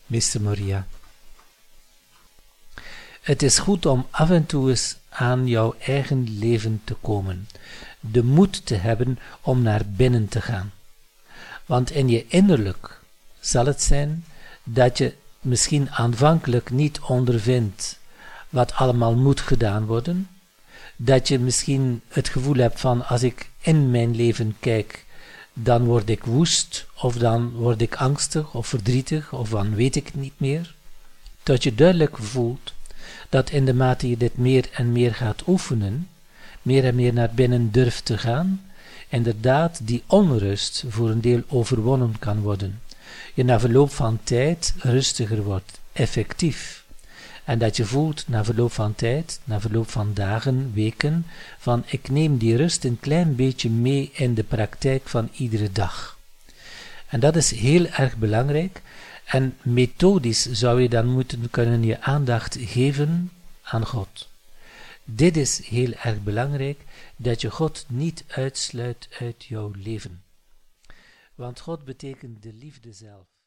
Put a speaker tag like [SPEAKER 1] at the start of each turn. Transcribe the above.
[SPEAKER 1] Meester Moria. Het is goed om af en toe eens aan jouw eigen leven te komen, de moed te hebben om naar binnen te gaan. Want in je innerlijk zal het zijn dat je misschien aanvankelijk niet ondervindt wat allemaal moet gedaan worden, dat je misschien het gevoel hebt van als ik in mijn leven kijk, dan word ik woest, of dan word ik angstig of verdrietig, of dan weet ik het niet meer. Dat je duidelijk voelt dat in de mate je dit meer en meer gaat oefenen, meer en meer naar binnen durft te gaan, inderdaad die onrust voor een deel overwonnen kan worden. Je na verloop van tijd rustiger wordt, effectief. En dat je voelt na verloop van tijd, na verloop van dagen, weken, van ik neem die rust een klein beetje mee in de praktijk van iedere dag. En dat is heel erg belangrijk. En methodisch zou je dan moeten kunnen je aandacht geven aan God. Dit is heel erg belangrijk, dat je God niet uitsluit uit jouw leven. Want God betekent de liefde zelf.